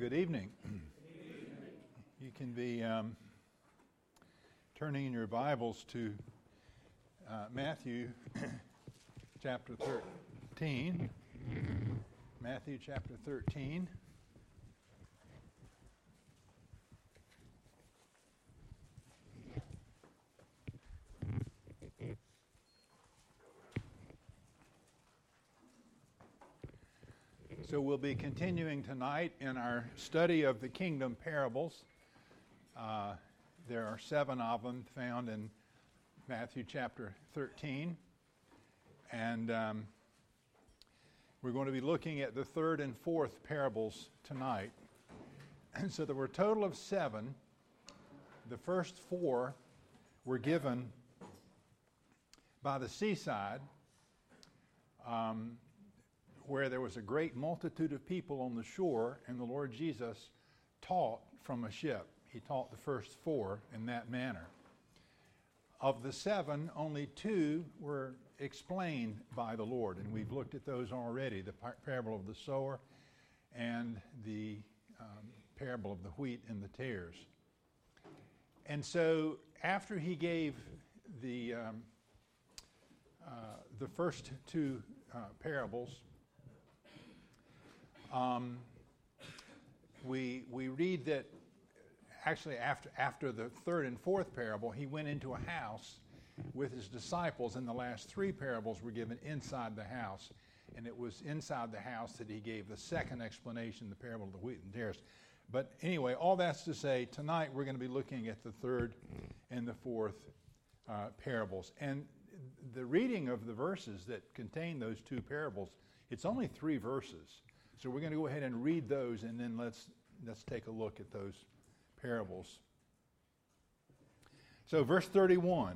Good evening. You can be turning in your Bibles to Matthew chapter 13. Matthew chapter 13. So we'll be continuing tonight in our study of the kingdom parables. There are 7 of them found in Matthew chapter 13. And we're going to be looking at the 3rd and 4th parables tonight. And so there were a total of 7. The first 4 were given by the seaside, where there was a great multitude of people on the shore, and the Lord Jesus taught from a ship. He taught the first 4 in that manner. Of the 7, only 2 were explained by the Lord, and we've looked at those already, the parable of the sower and the parable of the wheat and the tares. And so after he gave the first 2 parables, we read that actually after the 3rd and 4th parable, he went into a house with his disciples, and the last 3 parables were given inside the house. And it was inside the house that he gave the second explanation, the parable of the wheat and tares. But anyway, all that's to say, tonight we're going to be looking at the 3rd and the 4th parables. And the reading of the verses that contain those 2 parables, it's only 3 verses. So we're going to go ahead and read those, and then let's take a look at those parables. So verse 31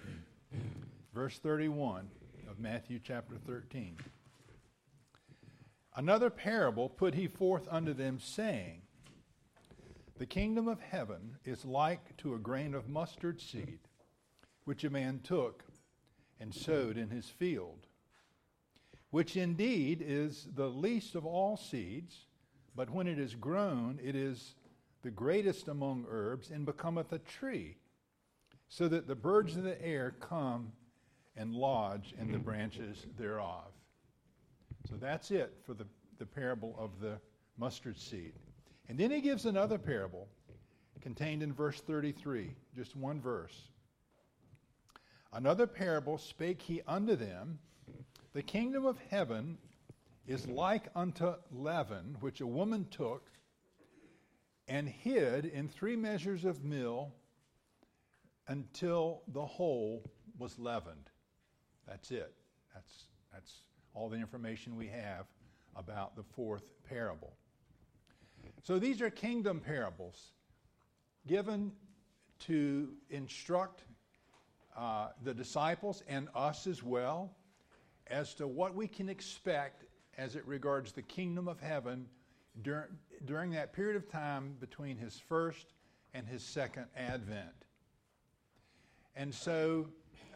of Matthew chapter 13. Another parable put he forth unto them, saying, The kingdom of heaven is like to a grain of mustard seed, which a man took and sowed in his field, which indeed is the least of all seeds, but when it is grown, it is the greatest among herbs, and becometh a tree, so that the birds of the air come and lodge in the branches thereof. So that's it for the parable of the mustard seed. And then he gives another parable contained in verse 33, just one verse. Another parable spake he unto them, The kingdom of heaven is like unto leaven, which a woman took and hid in 3 measures of meal until the whole was leavened. That's it. That's all the information we have about the 4th parable. So these are kingdom parables given to instruct the disciples and us as well as to what we can expect as it regards the kingdom of heaven during that period of time between his first and his second advent. And so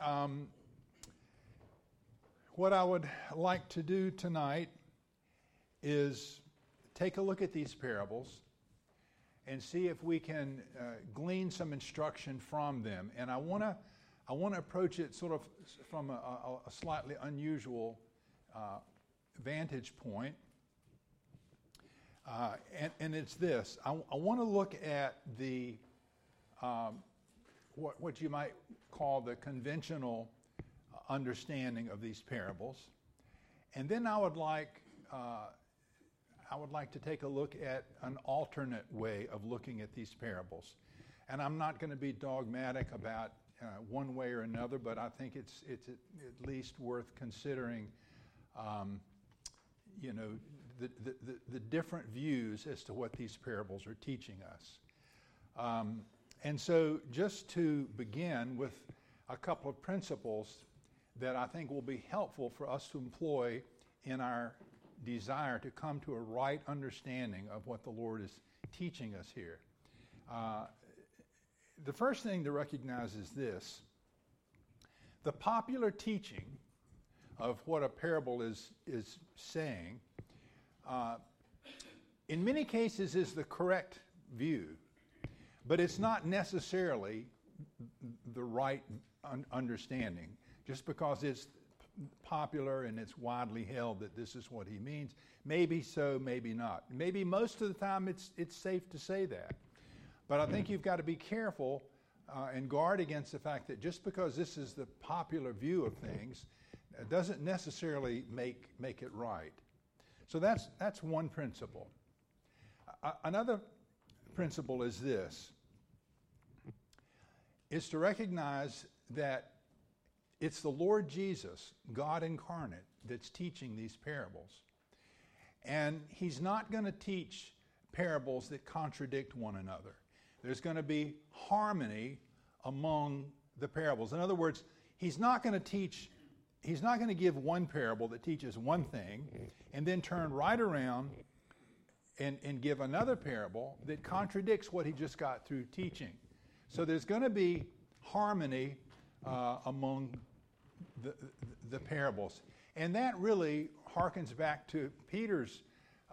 what I would like to do tonight is take a look at these parables and see if we can glean some instruction from them. And I want to approach it sort of from a slightly unusual vantage point. And it's this. I want to look at the what you might call the conventional understanding of these parables. And then I would like to take a look at an alternate way of looking at these parables. And I'm not going to be dogmatic about one way or another, but I think it's at least worth considering, the different views as to what these parables are teaching us. And so just to begin with a couple of principles that I think will be helpful for us to employ in our desire to come to a right understanding of what the Lord is teaching us here. The first thing to recognize is this. The popular teaching of what a parable is saying in many cases is the correct view, but it's not necessarily the right understanding. Just because it's popular and it's widely held that this is what he means, maybe so, maybe not. Maybe most of the time it's safe to say that. But I think you've got to be careful and guard against the fact that just because this is the popular view of things, it doesn't necessarily make it right. So that's one principle. Another principle is this, is to recognize that it's the Lord Jesus, God incarnate, that's teaching these parables. And he's not going to teach parables that contradict one another. There's going to be harmony among the parables. In other words, he's not going to give one parable that teaches one thing and then turn right around and give another parable that contradicts what he just got through teaching. So there's going to be harmony among the parables. And that really harkens back to Peter's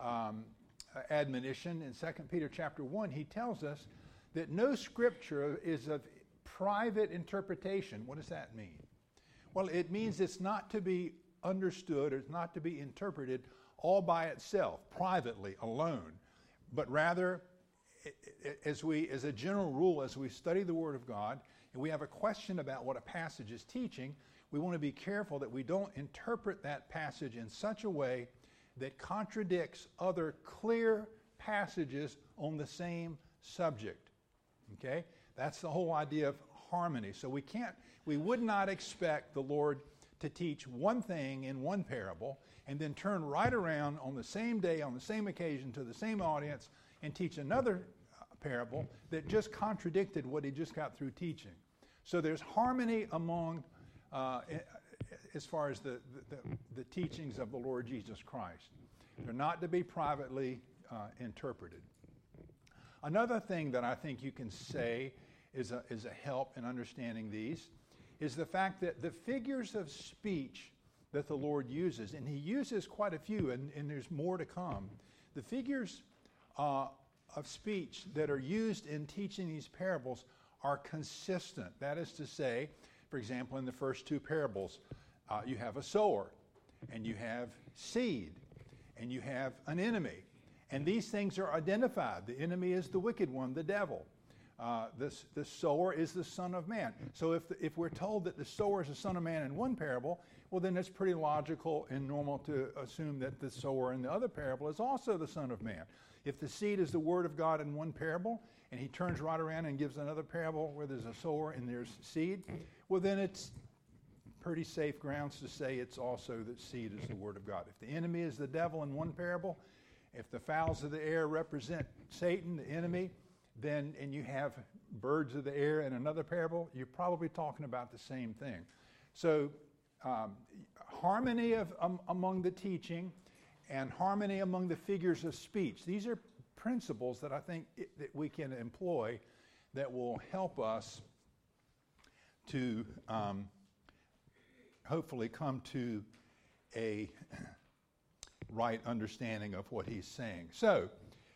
admonition in 2 Peter chapter 1. He tells us that no scripture is of private interpretation. What does that mean? Well, it means it's not to be understood or it's not to be interpreted all by itself, privately, alone, but rather, as a general rule, as we study the Word of God and we have a question about what a passage is teaching, we want to be careful that we don't interpret that passage in such a way that contradicts other clear passages on the same subject. Okay? That's the whole idea of harmony. So we would not expect the Lord to teach one thing in one parable and then turn right around on the same day, on the same occasion, to the same audience and teach another parable that just contradicted what he just got through teaching. So there's harmony among, as far as the teachings of the Lord Jesus Christ. They're not to be privately interpreted. Another thing that I think you can say is a help in understanding these is the fact that the figures of speech that the Lord uses, and he uses quite a few, and there's more to come, the figures of speech that are used in teaching these parables are consistent. That is to say, for example, in the first two parables, you have a sower, and you have seed, and you have an enemy. And these things are identified. The enemy is the wicked one, the devil. The sower is the Son of Man. So if we're told that the sower is the Son of Man in one parable, well, then it's pretty logical and normal to assume that the sower in the other parable is also the Son of Man. If the seed is the Word of God in one parable, and he turns right around and gives another parable where there's a sower and there's seed, well, then it's pretty safe grounds to say it's also that seed is the Word of God. If the enemy is the devil in one parable, if the fowls of the air represent Satan, the enemy, then, and you have birds of the air in another parable, you're probably talking about the same thing. So harmony among the teaching and harmony among the figures of speech. These are principles that I think that we can employ that will help us to hopefully come to a right understanding of what he's saying. So,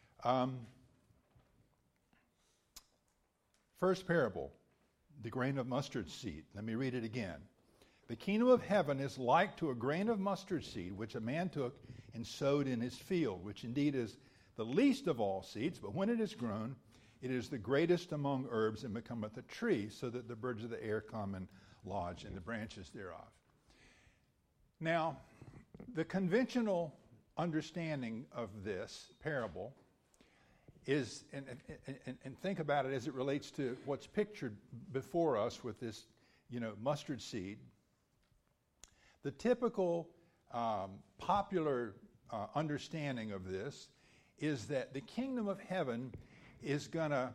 first parable, the grain of mustard seed. Let me read it again. The kingdom of heaven is like to a grain of mustard seed, which a man took and sowed in his field, which indeed is the least of all seeds, but when it is grown, it is the greatest among herbs and becometh a tree, so that the birds of the air come and lodge in the branches thereof. Now, the conventional understanding of this parable is, and think about it as it relates to what's pictured before us with this, mustard seed. The typical popular understanding of this is that the kingdom of heaven is going to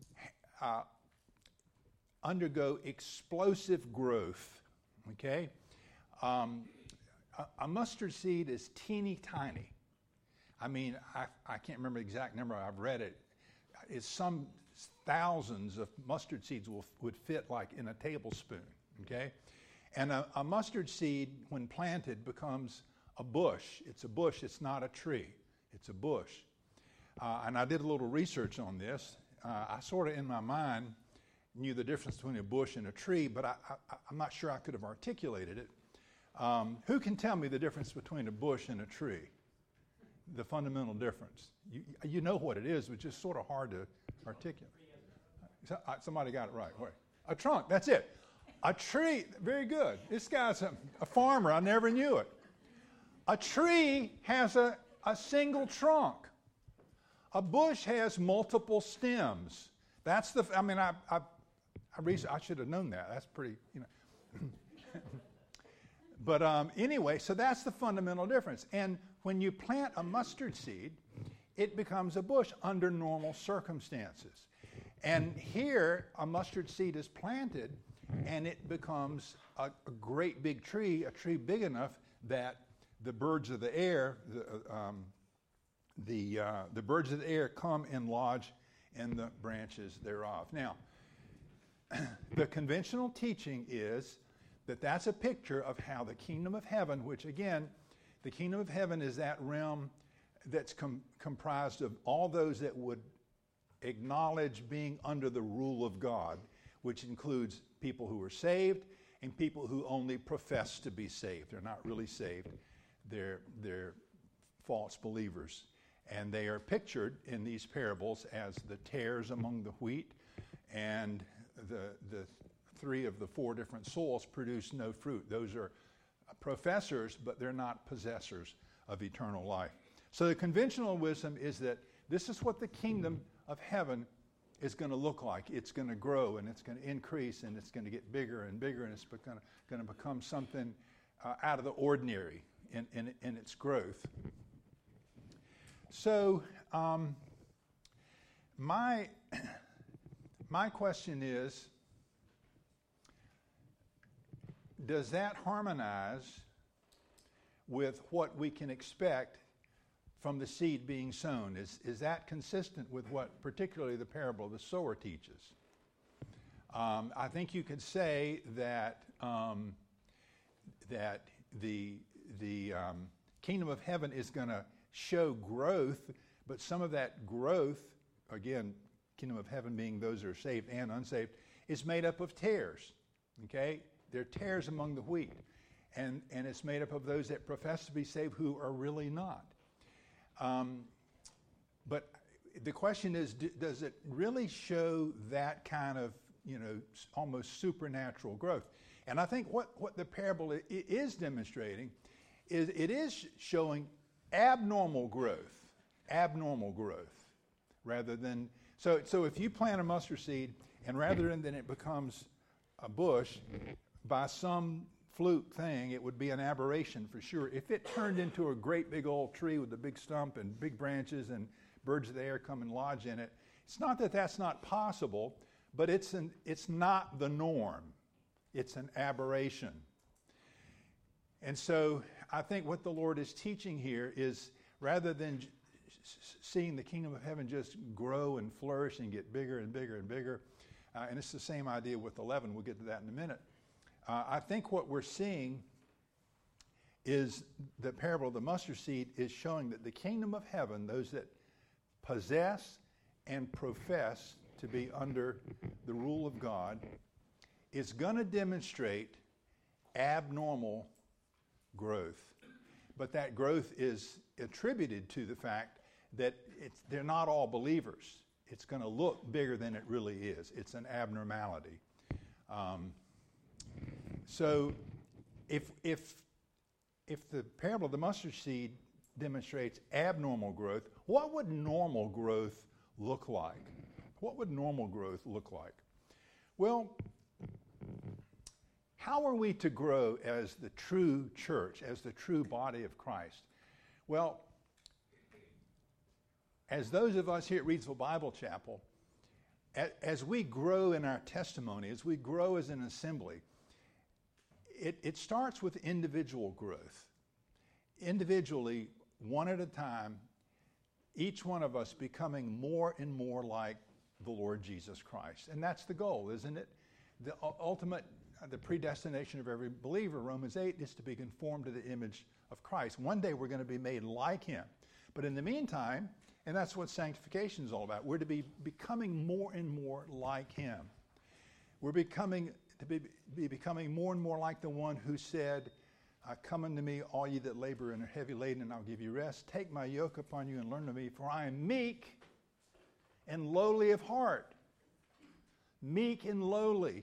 undergo explosive growth. Okay? A mustard seed is teeny tiny. I mean, I can't remember the exact number. I've read it. It's some thousands of mustard seeds would fit like in a tablespoon. Okay? And a mustard seed, when planted, becomes a bush. It's a bush. It's not a tree. It's a bush. and I did a little research on this. I sort of, in my mind, knew the difference between a bush and a tree, but I'm not sure I could have articulated it. Who can tell me the difference between a bush and a tree? The fundamental difference. You know what it is, but it's just sort of hard to articulate. Somebody got it right. Wait. A trunk, that's it. A tree, very good. This guy's a farmer. I never knew it. A tree has a single trunk. A bush has multiple stems. That's the, I mean, I should have known that. That's pretty, But anyway, so that's the fundamental difference. And when you plant a mustard seed, it becomes a bush under normal circumstances. And here, a mustard seed is planted, and it becomes a great big tree, a tree big enough that the birds of the air, the birds of the air come and lodge in the branches thereof. Now, the conventional teaching is that that's a picture of how the kingdom of heaven, which again, the kingdom of heaven is that realm that's comprised of all those that would acknowledge being under the rule of God, which includes people who are saved and people who only profess to be saved. They're not really saved. They're false believers. And they are pictured in these parables as the tares among the wheat, and the three of the four different soils produce no fruit. Those are professors, but they're not possessors of eternal life. So the conventional wisdom is that this is what the kingdom of heaven is going to look like. It's going to grow, and it's going to increase, and it's going to get bigger and bigger, and it's going to become something out of the ordinary in its growth. So my question is, does that harmonize with what we can expect from the seed being sown? Is that consistent with what particularly the parable of the sower teaches? I think you could say that that the kingdom of heaven is going to show growth, but some of that growth, again, kingdom of heaven being those who are saved and unsaved, is made up of tares. Okay? They're tares among the wheat. And it's made up of those that profess to be saved who are really not. But the question is, does it really show that kind of, almost supernatural growth? And I think what the parable is demonstrating is it is showing abnormal growth, rather than, so if you plant a mustard seed and rather than it becomes a bush, by some fluke thing, it would be an aberration for sure. If it turned into a great big old tree with a big stump and big branches and birds of the air come and lodge in it, it's not that that's not possible, but it's not the norm. It's an aberration. And so I think what the Lord is teaching here is rather than seeing the kingdom of heaven just grow and flourish and get bigger and bigger and bigger, and it's the same idea with the leaven. We'll get to that in a minute. I think what we're seeing is the parable of the mustard seed is showing that the kingdom of heaven, those that possess and profess to be under the rule of God, is going to demonstrate abnormal growth. But that growth is attributed to the fact that they're not all believers. It's going to look bigger than it really is. It's an abnormality. So if the parable of the mustard seed demonstrates abnormal growth, what would normal growth look like? What would normal growth look like? Well, how are we to grow as the true church, as the true body of Christ? Well, as those of us here at Reidsville Bible Chapel, as we grow in our testimony, as we grow as an assembly, it starts with individual growth. Individually, one at a time, each one of us becoming more and more like the Lord Jesus Christ. And that's the goal, isn't it? The ultimate, the predestination of every believer, Romans 8, is to be conformed to the image of Christ. One day we're going to be made like him. But in the meantime, and that's what sanctification is all about, we're to be becoming more and more like him. We're be becoming more and more like the one who said, come unto me, all ye that labor and are heavy laden, and I'll give you rest. Take my yoke upon you and learn of me, for I am meek and lowly of heart. Meek and lowly.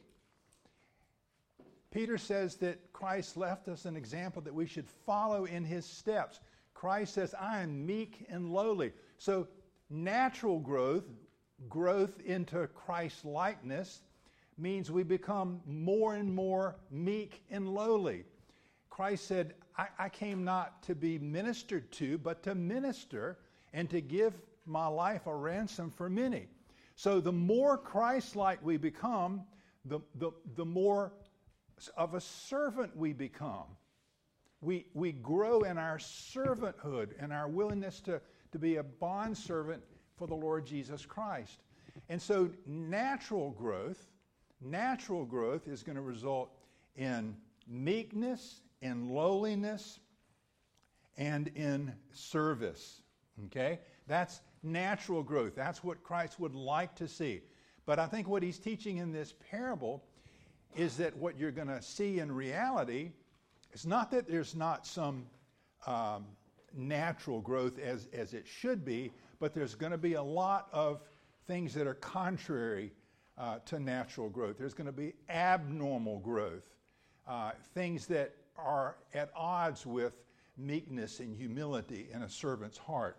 Peter says that Christ left us an example that we should follow in his steps. Christ says, I am meek and lowly. So natural growth into Christ's likeness, means we become more and more meek and lowly. Christ said, I came not to be ministered to, but to minister and to give my life a ransom for many. So the more Christ-like we become, the more of a servant we become. We grow in our servanthood and our willingness to be a bondservant for the Lord Jesus Christ. And so natural growth is going to result in meekness, in lowliness, and in service. Okay? That's natural growth. That's what Christ would like to see. But I think what he's teaching in this parable is that what you're going to see in reality is not that there's not some natural growth as it should be, but there's going to be a lot of things that are contrary to natural growth. There's going to be abnormal growth, things that are at odds with meekness and humility in a servant's heart.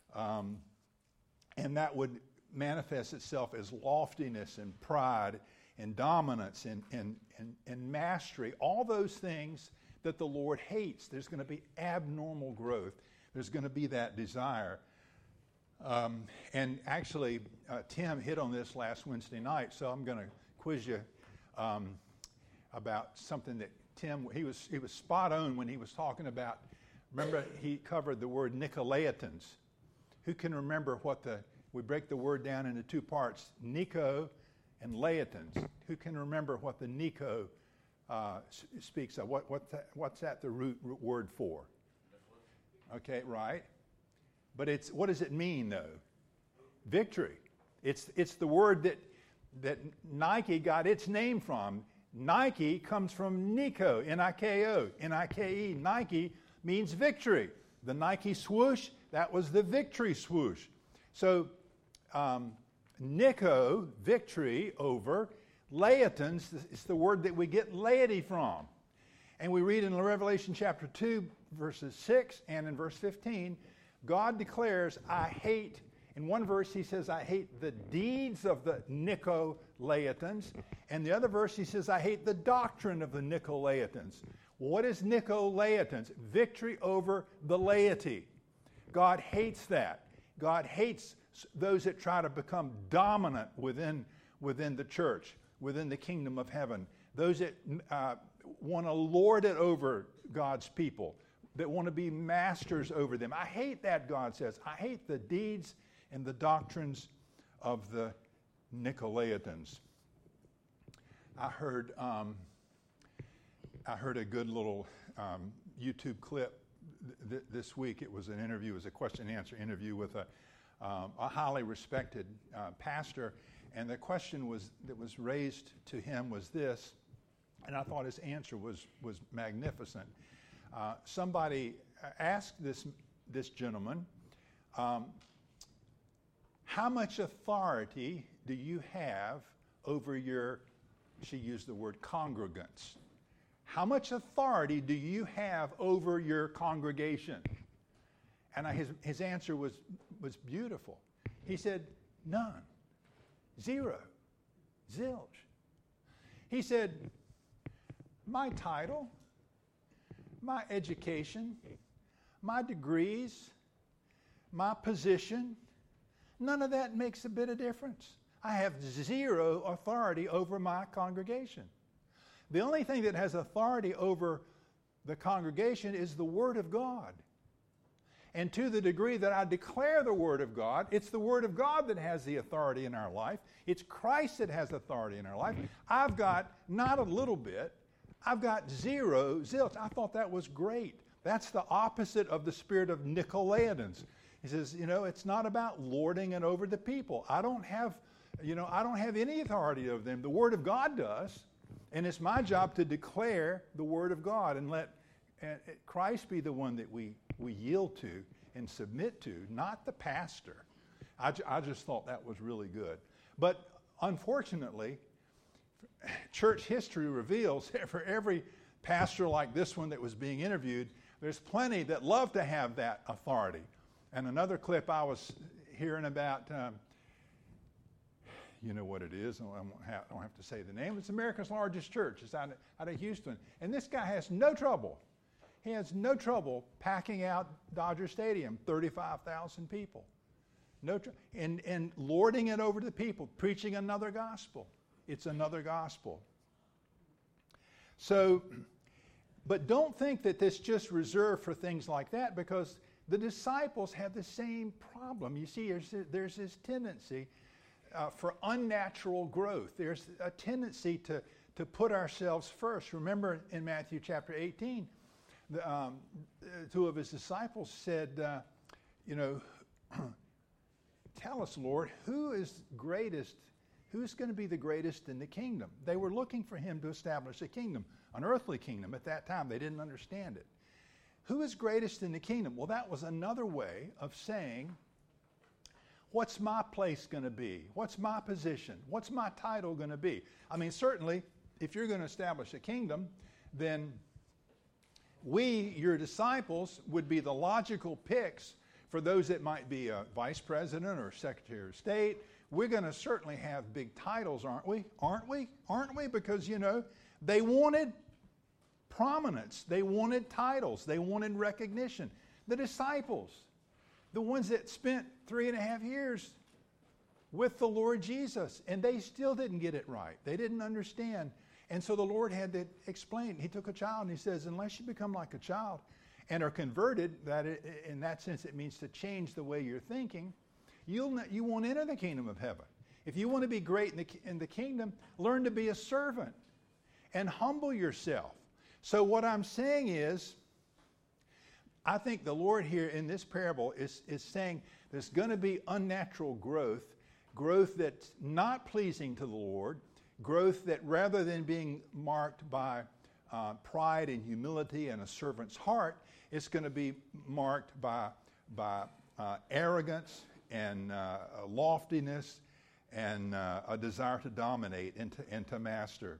And that would manifest itself as loftiness and pride and dominance and mastery, all those things that the Lord hates. There's going to be abnormal growth. There's going to be that desire. And actually, Tim hit on this last Wednesday night, so I'm going to quiz you about something that Tim, he was spot on when he was talking about. Remember, he covered the word Nicolaitans. Who can remember we break the word down into two parts, Nico and Laitans. Who can remember what the Nico speaks of? What's that the root word for? Okay, right. But what does it mean, though? Victory. It's the word that Nike got its name from. Nike comes from Nico, N-I-K-O, N-I-K-E. Nike means victory. The Nike swoosh, that was the victory swoosh. So, Nico, victory over. Laitans is the word that we get laity from. And we read in Revelation chapter 2, verses 6 and in verse 15, God declares, I hate, in one verse he says, I hate the deeds of the Nicolaitans. And the other verse he says, I hate the doctrine of the Nicolaitans. What is Nicolaitans? Victory over the laity. God hates that. God hates those that try to become dominant within the church, within the kingdom of heaven. Those that want to lord it over God's people, that want to be masters over them. I hate that, God says. I hate the deeds and the doctrines of the Nicolaitans. I heard a good little YouTube clip this week. It was an interview, it was a question and answer interview with a highly respected pastor, and the question that was raised to him was this, and I thought his answer was magnificent. Somebody asked this gentleman, how much authority do you have over your, she used the word congregants. How much authority do you have over your congregation? And his answer was beautiful. He said, none, zero, zilch. He said, my title, my education, my degrees, my position, none of that makes a bit of difference. I have zero authority over my congregation. The only thing that has authority over the congregation is the Word of God. And to the degree that I declare the Word of God, it's the Word of God that has the authority in our life. It's Christ that has authority in our life. I've got not a little bit, I've got zero, zilch. I thought that was great. That's the opposite of the spirit of Nicolaitans. He says, it's not about lording it over the people. I don't have any authority over them. The Word of God does. And it's my job to declare the Word of God and let Christ be the one that we yield to and submit to, not the pastor. I just thought that was really good. But unfortunately, church history reveals for every pastor like this one that was being interviewed, there's plenty that love to have that authority. And another clip I was hearing about, you know what it is, I don't have to say the name. It's America's largest church. It's out of Houston. And this guy has no trouble. He has no trouble packing out Dodger Stadium, 35,000 people. And lording it over to the people, preaching another gospel. It's another gospel. So, but don't think that this just reserved for things like that, because the disciples have the same problem. You see, there's this tendency for unnatural growth. There's a tendency to put ourselves first. Remember in Matthew chapter 18, two of his disciples said, tell us, Lord, who's going to be the greatest in the kingdom? They were looking for him to establish a kingdom, an earthly kingdom. At that time, they didn't understand it. Who is greatest in the kingdom? Well, that was another way of saying, what's my place going to be? What's my position? What's my title going to be? I mean, certainly, if you're going to establish a kingdom, then we, your disciples, would be the logical picks for those that might be a vice president or secretary of state. We're going to certainly have big titles, aren't we? Aren't we? Because, they wanted prominence. They wanted titles. They wanted recognition. The disciples, the ones that spent 3.5 years with the Lord Jesus, and they still didn't get it right. They didn't understand. And so the Lord had to explain. He took a child and he says, unless you become like a child and are converted, in that sense it means to change the way you're thinking, you won't enter the kingdom of heaven. If you want to be great in the kingdom, learn to be a servant and humble yourself. So what I'm saying is, I think the Lord here in this parable is saying there's going to be unnatural growth that's not pleasing to the Lord, growth that rather than being marked by pride and humility and a servant's heart, it's going to be marked by arrogance and loftiness and a desire to dominate and to master.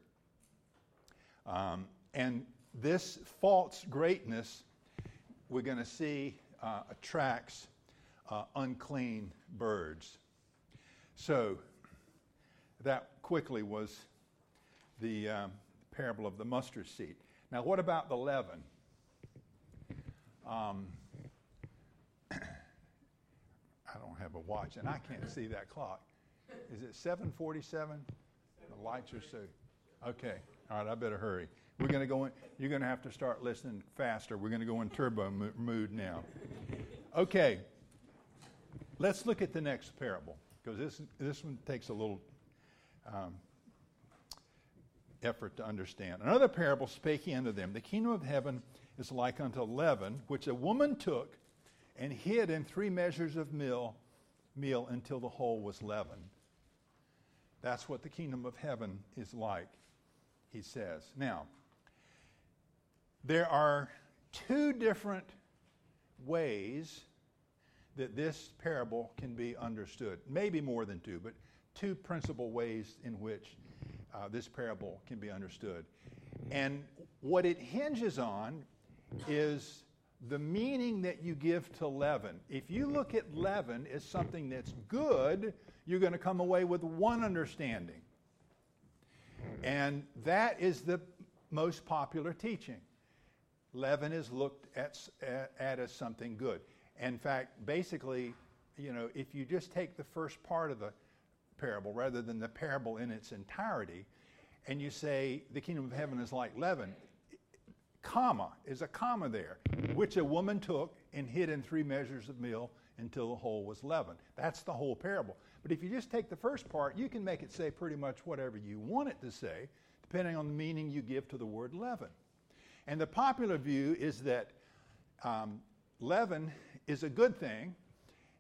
And this false greatness, we're going to see, attracts unclean birds. So that quickly was the parable of the mustard seed. Now, what about the leaven? I don't have a watch, and I can't see that clock. Is it 7:47? The lights are so... Okay. All right, I better hurry. We're going to go in. You're going to have to start listening faster. We're going to go in turbo mood now. Okay. Let's look at the next parable, because this one takes a little effort to understand. Another parable spake he unto them, the kingdom of heaven is like unto leaven, which a woman took and hid in 3 measures of meal until the whole was leavened. That's what the kingdom of heaven is like, he says. Now, there are 2 different ways that this parable can be understood. Maybe more than 2, but 2 principal ways in which this parable can be understood. And what it hinges on is the meaning that you give to leaven. If you look at leaven as something that's good, you're going to come away with one understanding. And that is the most popular teaching. Leaven is looked at as something good. In fact, basically, if you just take the first part of the parable rather than the parable in its entirety, and you say the kingdom of heaven is like leaven, is a comma there, which a woman took and hid in 3 measures of meal until the whole was leavened. That's the whole parable. But if you just take the first part, you can make it say pretty much whatever you want it to say, depending on the meaning you give to the word leaven. And the popular view is that leaven is a good thing,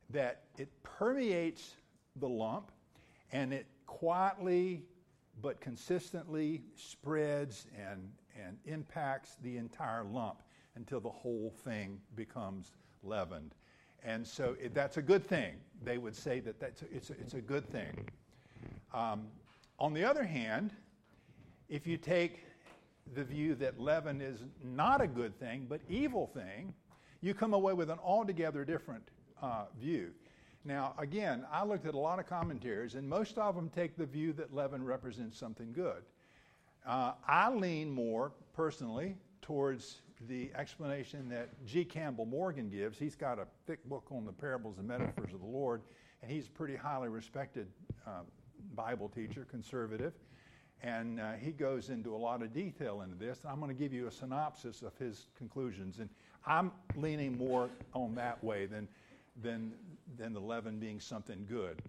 that it permeates the lump and it quietly but consistently spreads and impacts the entire lump until the whole thing becomes leavened. And so that's a good thing. They would say that it's a good thing. On the other hand, if you take the view that leaven is not a good thing but evil thing, you come away with an altogether different view. Now, again, I looked at a lot of commentaries, and most of them take the view that leaven represents something good. I lean more, personally, towards the explanation that G. Campbell Morgan gives. He's got a thick book on the parables and metaphors of the Lord, and he's a pretty highly respected Bible teacher, conservative, and he goes into a lot of detail into this. I'm going to give you a synopsis of his conclusions, and I'm leaning more on that way than the leaven being something good.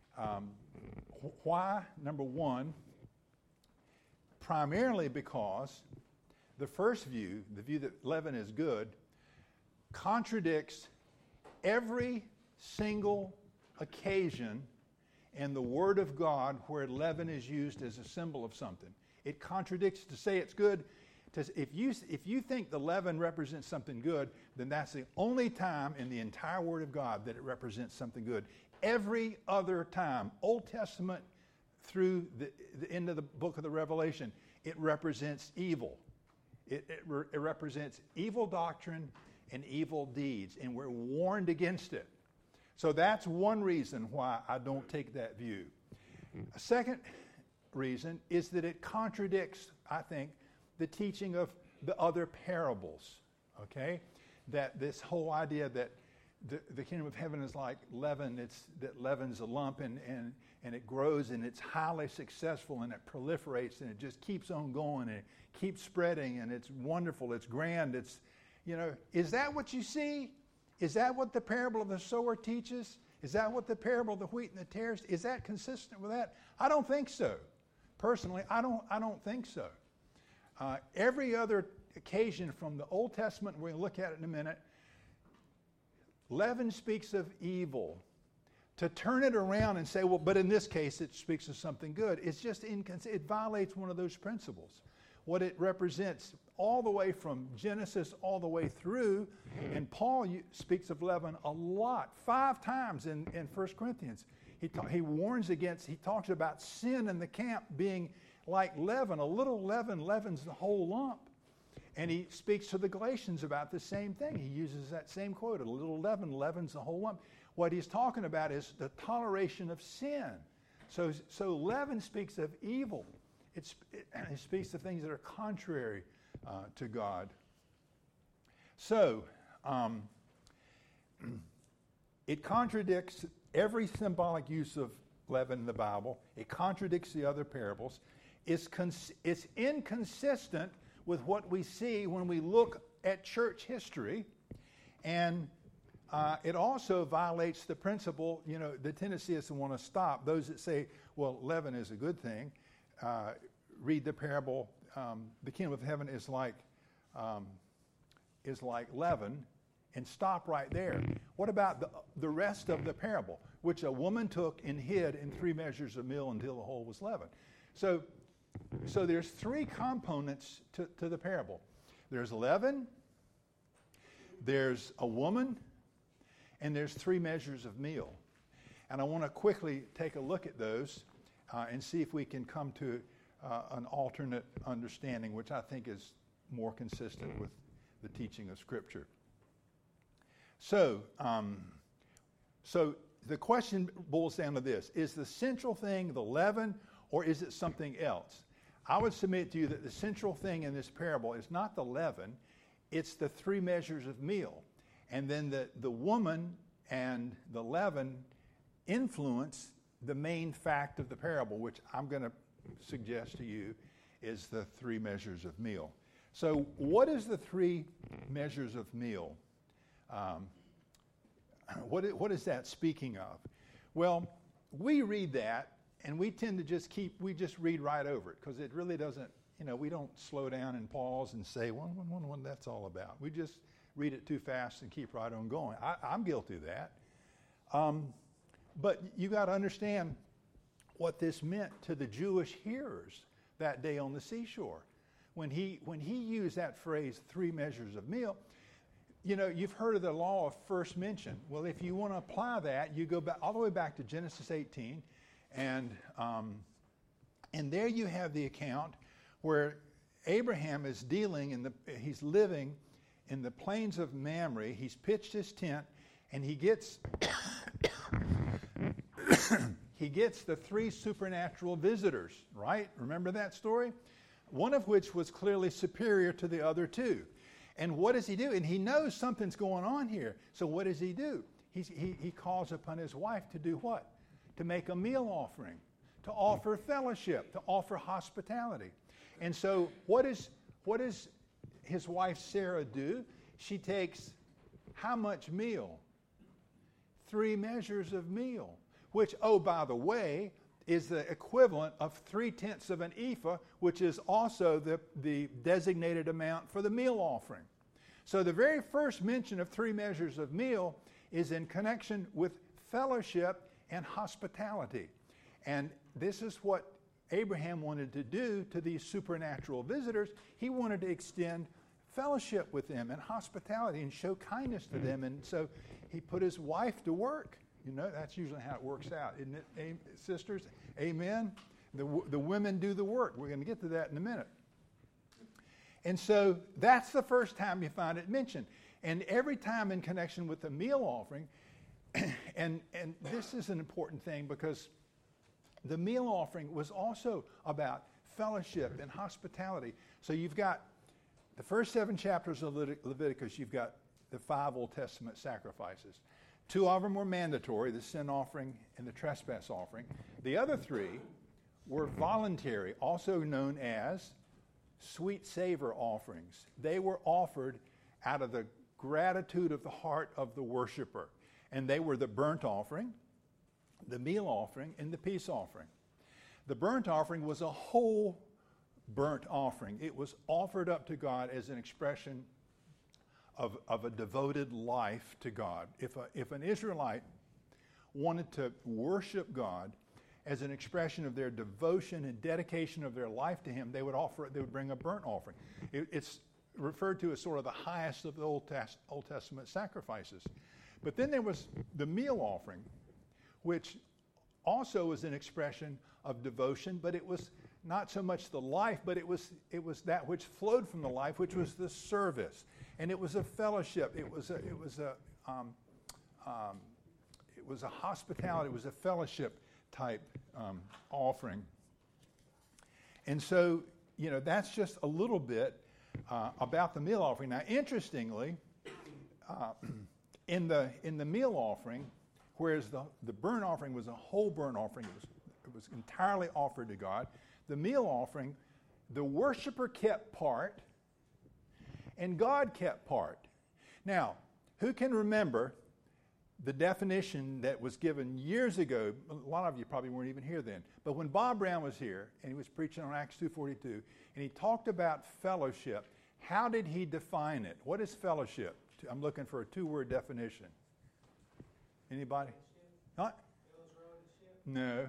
Why? Number one, primarily because the first view, the view that leaven is good, contradicts every single occasion in the Word of God where leaven is used as a symbol of something. It contradicts to say it's good. If you think the leaven represents something good, then that's the only time in the entire Word of God that it represents something good. Every other time, Old Testament through the end of the book of the Revelation, it represents evil. It represents evil doctrine and evil deeds, and we're warned against it. So that's one reason why I don't take that view. A second reason is that it contradicts, I think, the teaching of the other parables, okay? That this whole idea that the kingdom of heaven is like leaven, that leaven's a lump and it grows and it's highly successful and it proliferates and it just keeps on going and it keeps spreading and it's wonderful, it's grand, it's, is that what you see? Is that what the parable of the sower teaches? Is that what the parable of the wheat and the tares, is that consistent with that? I don't think so. Personally, I don't think so. Every other occasion from the Old Testament, we're going to look at it in a minute, leaven speaks of evil. To turn it around and say, well, but in this case it speaks of something good, it's just it violates one of those principles. What it represents all the way from Genesis all the way through, and Paul speaks of leaven a lot, 5 times in 1 Corinthians. He warns against, he talks about sin in the camp being like leaven. A little leaven leavens the whole lump. And he speaks to the Galatians about the same thing. He uses that same quote, a little leaven leavens the whole lump. What he's talking about is the toleration of sin. So leaven speaks of evil. It speaks of things that are contrary to God. So it contradicts every symbolic use of leaven in the Bible. It contradicts the other parables. It's inconsistent with what we see when we look at church history, and it also violates the principle, the tendency is to want to stop those that say, well, leaven is a good thing. Read the parable, the kingdom of heaven is like leaven, and stop right there. What about the rest of the parable, which a woman took and hid in 3 measures of meal until the whole was leavened? So there's 3 components to the parable. There's leaven, there's a woman, and there's 3 measures of meal. And I want to quickly take a look at those and see if we can come to an alternate understanding, which I think is more consistent with the teaching of Scripture. So the question boils down to this. Is the central thing the leaven, or is it something else? I would submit to you that the central thing in this parable is not the leaven, it's the 3 measures of meal. And then the woman and the leaven influence the main fact of the parable, which I'm going to suggest to you is the 3 measures of meal. So what is the 3 measures of meal? What is that speaking of? Well, we read that and we tend to just read right over it because it really doesn't, we don't slow down and pause and say, what that's all about. We just read it too fast and keep right on going. I'm guilty of that. But you got to understand what this meant to the Jewish hearers that day on the seashore. When he used that phrase, 3 measures of meal, you know, you've heard of the law of first mention. Well, if you want to apply that, you go back all the way back to Genesis 18, and there you have the account where Abraham is he's living in the plains of Mamre. He's pitched his tent, and he gets he gets the 3 supernatural visitors, right? Remember that story? One of which was clearly superior to the other 2. And what does he do? And he knows something's going on here. So what does he do? He calls upon his wife to do what? To make a meal offering, to offer fellowship, to offer hospitality. And so what does his wife Sarah do? She takes how much meal? 3 measures of meal, which, oh, by the way, is the equivalent of 3/10 of an ephah, which is also the designated amount for the meal offering. So the very first mention of 3 measures of meal is in connection with fellowship and hospitality. And this is what Abraham wanted to do to these supernatural visitors. He wanted to extend fellowship with them and hospitality and show kindness to them. And so he put his wife to work. You know, that's usually how it works out, isn't it, sisters? Amen? The women do the work. We're going to get to that in a minute. And so that's the first time you find it mentioned. And every time in connection with the meal offering, and this is an important thing because the meal offering was also about fellowship and hospitality. So you've got the first 7 chapters of Leviticus, you've got the 5 Old Testament sacrifices. 2 of them were mandatory, the sin offering and the trespass offering. The other 3 were voluntary, also known as sweet savor offerings. They were offered out of the gratitude of the heart of the worshiper. And they were the burnt offering, the meal offering, and the peace offering. The burnt offering was a whole burnt offering. It was offered up to God as an expression of a devoted life to God. If an Israelite wanted to worship God as an expression of their devotion and dedication of their life to Him, they would bring a burnt offering. It's referred to as sort of the highest of the Old Testament sacrifices. But then there was the meal offering, which also was an expression of devotion, but it was not so much the life, but it was that which flowed from the life, which was the service, and it was a fellowship. It was a hospitality. It was a fellowship type offering. And so, you know, that's just a little bit about the meal offering. Now, interestingly, in the meal offering, whereas the burnt offering was a whole burnt offering, it was entirely offered to God. The meal offering, the worshiper kept part, and God kept part. Now, who can remember the definition that was given years ago? A lot of you probably weren't even here then. But when Bob Brown was here, and he was preaching on Acts 2:42, and he talked about fellowship, how did he define it? What is fellowship? I'm looking for a 2-word definition. Anybody? Not? No.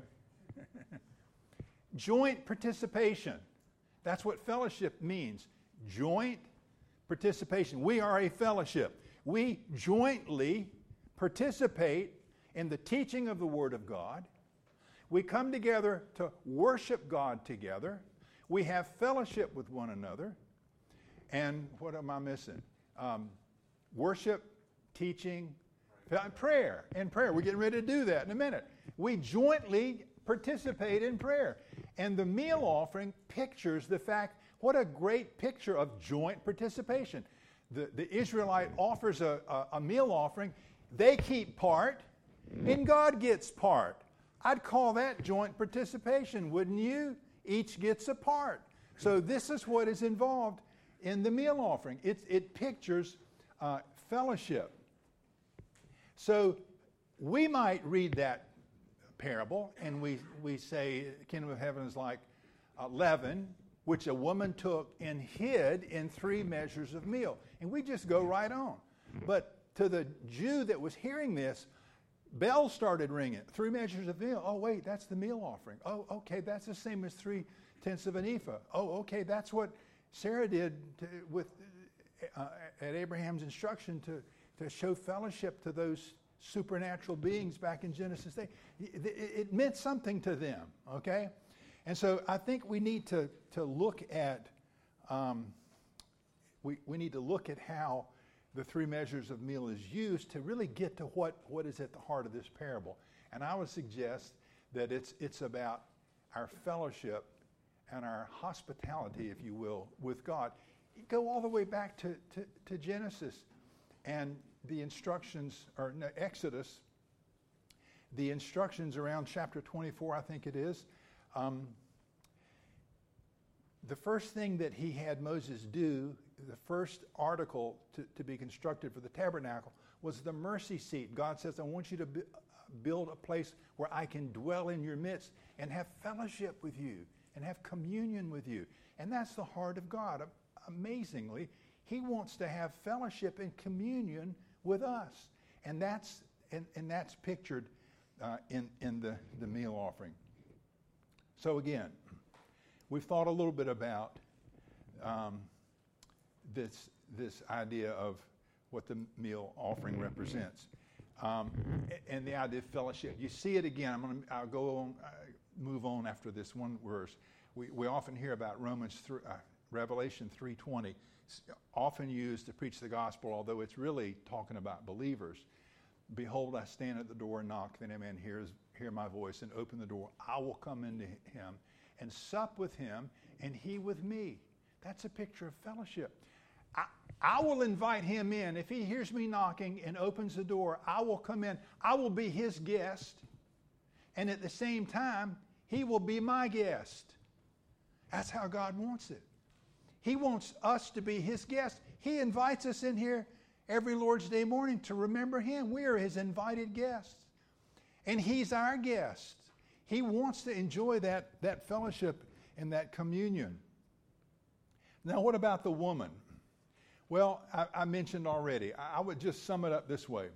Joint participation. That's what fellowship means. Joint participation. We are a fellowship. We jointly participate in the teaching of the Word of God. We come together to worship God together. We have fellowship with one another. And what am I missing? Worship, teaching, prayer. And prayer. We're getting ready to do that in a minute. We jointly participate in prayer. And the meal offering pictures the fact, what a great picture of joint participation. The Israelite offers a meal offering. They keep part, and God gets part. I'd call that joint participation, wouldn't you? Each gets a part. So this is what is involved in the meal offering. It pictures fellowship. So we might read that parable, and we say the kingdom of heaven is like leaven, which a woman took and hid in 3 measures of meal. And we just go right on. But to the Jew that was hearing this, bells started ringing. 3 measures of meal. Oh, wait, that's the meal offering. Oh, okay, that's the same as 3/10 of an ephah. Oh, okay, that's what Sarah did at Abraham's instruction to show fellowship to those supernatural beings back in Genesis day. It meant something to them, okay? And so I think we need to look at we need to look at how the 3 measures of meal is used to really get to what is at the heart of this parable. And I would suggest that it's about our fellowship and our hospitality, if you will, with God. You go all the way back to Genesis and the instructions, or no, Exodus, the instructions around chapter 24, I think it is. The first thing that he had Moses do, the first article to be constructed for the tabernacle, was the mercy seat. God says, I want you to build a place where I can dwell in your midst and have fellowship with you and have communion with you. And that's the heart of God. Amazingly, he wants to have fellowship and communion with us. And that's pictured in the meal offering. So again, we've thought a little bit about this idea of what the meal offering represents, and the idea of fellowship. You see it again. I'll go on, move on after this one verse. We often hear about Revelation 3:20, often used to preach the gospel, although it's really talking about believers. Behold, I stand at the door and knock. If any man hear my voice and open the door, I will come into him and sup with him, and he with me. That's a picture of fellowship. I will invite him in. If he hears me knocking and opens the door, I will come in. I will be his guest, and at the same time, he will be my guest. That's how God wants it. He wants us to be his guests. He invites us in here every Lord's Day morning to remember him. We are his invited guests, and he's our guest. He wants to enjoy that fellowship and that communion. Now, what about the woman? Well, I mentioned already. I would just sum it up this way.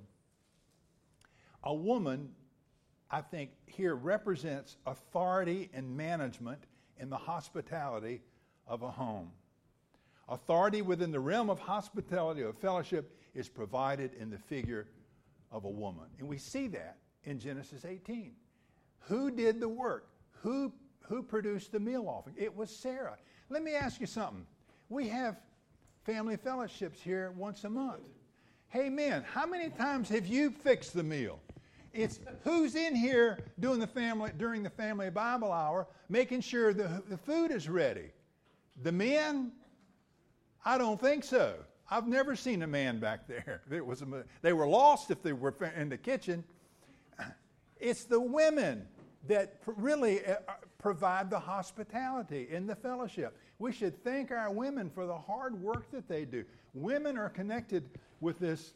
A woman, I think, here represents authority and management in the hospitality of a home. Authority within the realm of hospitality or fellowship is provided in the figure of a woman. And we see that in Genesis 18. Who did the work? Who produced the meal offering? It was Sarah. Let me ask you something. We have family fellowships here once a month. Hey, men, how many times have you fixed the meal? It's who's in here during the family Bible hour, making sure the food is ready? The men? I don't think so. I've never seen a man back there. They were lost if they were in the kitchen. It's the women that really provide the hospitality and the fellowship. We should thank our women for the hard work that they do. Women are connected with this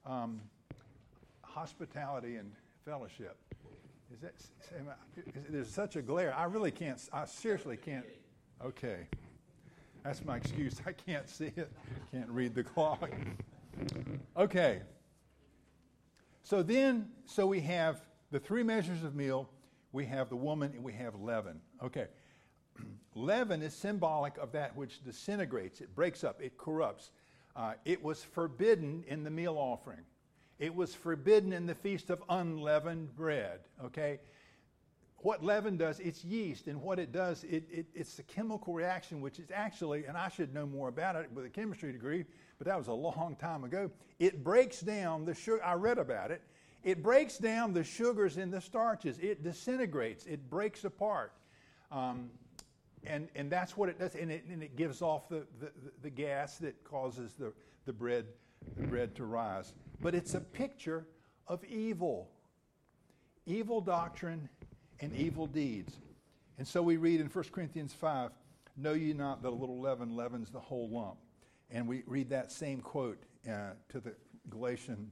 hospitality and fellowship. There's such a glare. I seriously can't. Okay. That's my excuse. I can't see it. Can't read the clock. Okay. So we have the 3 measures of meal. We have the woman, and we have leaven. Okay. Leaven is symbolic of that which disintegrates. It breaks up. It corrupts. It was forbidden in the meal offering. It was forbidden in the Feast of Unleavened Bread. Okay. What leaven does, it's yeast, and what it does, it's a chemical reaction, which is actually, and I should know more about it with a chemistry degree, but that was a long time ago. It breaks down the sugar. I read about it. It breaks down the sugars in the starches. It disintegrates. It breaks apart. And that's what it does. And it gives off the gas that causes the bread to rise. But it's a picture of evil doctrine and evil deeds. And so we read in 1 Corinthians 5, know ye not that a little leaven leavens the whole lump. And we read that same quote to the Galatian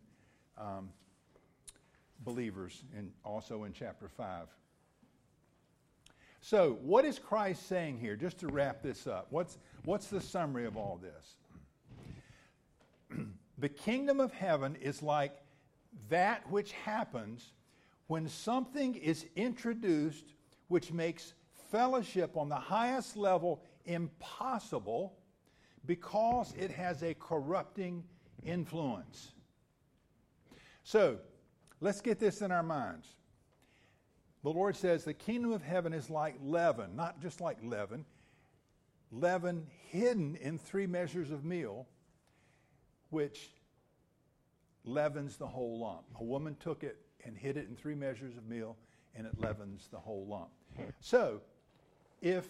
believers, and also in chapter 5. So, what is Christ saying here? Just to wrap this up, what's the summary of all this? The kingdom of heaven is like that which happens when something is introduced which makes fellowship on the highest level impossible because it has a corrupting influence. So, let's get this in our minds. The Lord says the kingdom of heaven is like leaven, not just like leaven hidden in 3 measures of meal, which leavens the whole lump. A woman took it and hid it in 3 measures of meal, and it leavens the whole lump. So, if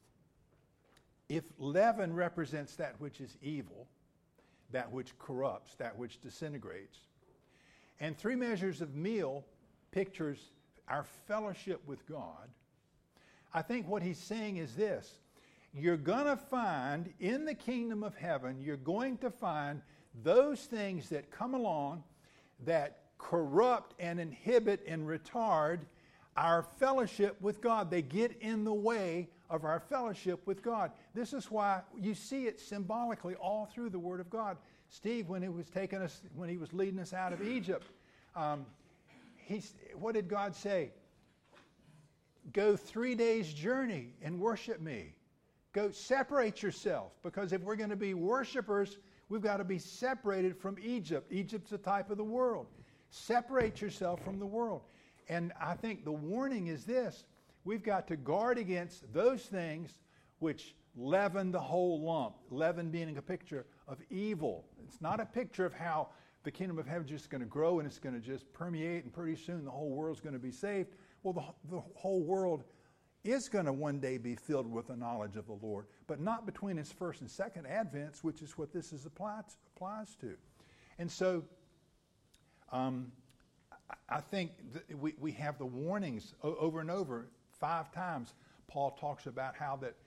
leaven represents that which is evil, that which corrupts, that which disintegrates, and 3 measures of meal pictures our fellowship with God, I think what he's saying is this: you're going to find in the kingdom of heaven, you're going to find those things that come along that corrupt and inhibit and retard our fellowship with God. They get in the way of our fellowship with God. This is why you see it symbolically all through the Word of God. Steve, when he was leading us out of Egypt, what did God say? Go 3 days journey and worship me. Go separate yourself, because if we're going to be worshipers, we've got to be separated from Egypt. Egypt's a type of the world. Separate yourself from the world. And I think the warning is this: we've got to guard against those things which leaven the whole lump. Leaven being a picture of evil. It's not a picture of how the kingdom of heaven is just going to grow and it's going to just permeate, and pretty soon the whole world's going to be saved. Well, the whole world is going to one day be filled with the knowledge of the Lord, but not between its first and second advents, which is what this applies to. And so I think we have the warnings over and over. 5 times Paul talks about how that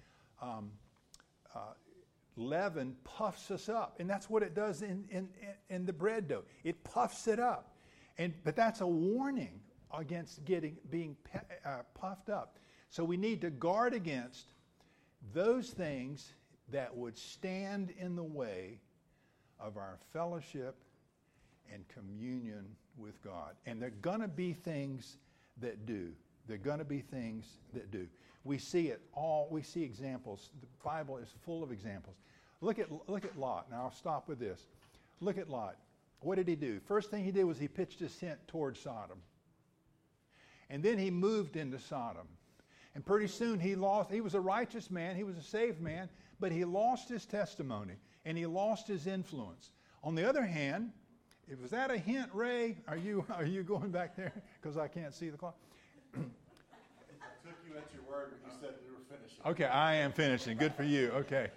leaven puffs us up, and that's what it does in the bread dough. It puffs it up, but that's a warning against being puffed up. So we need to guard against those things that would stand in the way of our fellowship and communion with God. And there are going to be things that do. There are going to be things that do. We see it all. We see examples. The Bible is full of examples. Look at Lot. Now I'll stop with this. Look at Lot. What did he do? First thing he did was he pitched his tent towards Sodom. And then he moved into Sodom. And pretty soon he was a righteous man, he was a saved man, but he lost his testimony and he lost his influence. On the other hand, was that a hint, Ray? Are you going back there? Because I can't see the clock. I took you at your word when you said we were finishing. Okay, I am finishing. Good for you. Okay.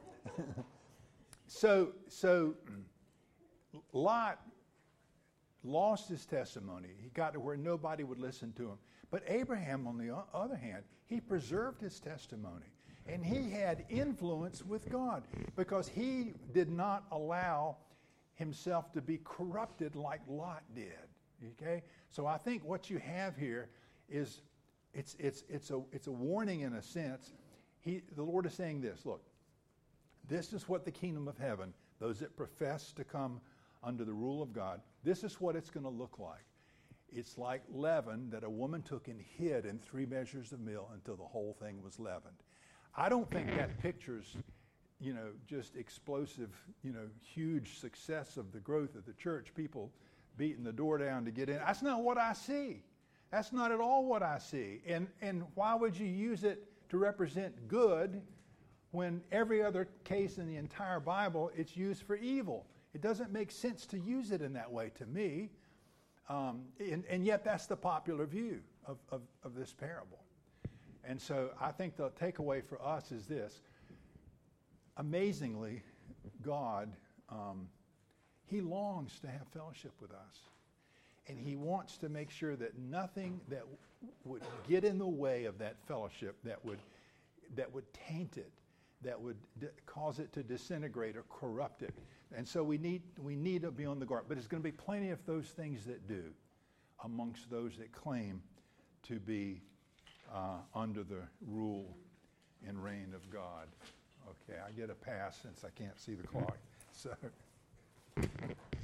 So Lot lost his testimony. He got to where nobody would listen to him. But Abraham, on the other hand, he preserved his testimony. And he had influence with God because he did not allow himself to be corrupted like Lot did. Okay? So I think what you have here is it's a warning in a sense. The Lord is saying this: look, this is what the kingdom of heaven, those that profess to come under the rule of God, this is what it's going to look like. It's like leaven that a woman took and hid in 3 measures of meal until the whole thing was leavened. I don't think that pictures, just explosive, huge success of the growth of the church, people beating the door down to get in. That's not what I see. That's not at all what I see. And why would you use it to represent good when every other case in the entire Bible, it's used for evil? It doesn't make sense to use it in that way to me. And yet that's the popular view of this parable. And so I think the takeaway for us is this. Amazingly, God, he longs to have fellowship with us. And he wants to make sure that nothing that would get in the way of that fellowship, that would taint it, that would cause it to disintegrate or corrupt it. And so we need to be on the guard. But there's going to be plenty of those things that do amongst those that claim to be under the rule and reign of God. Okay, I get a pass since I can't see the clock. So.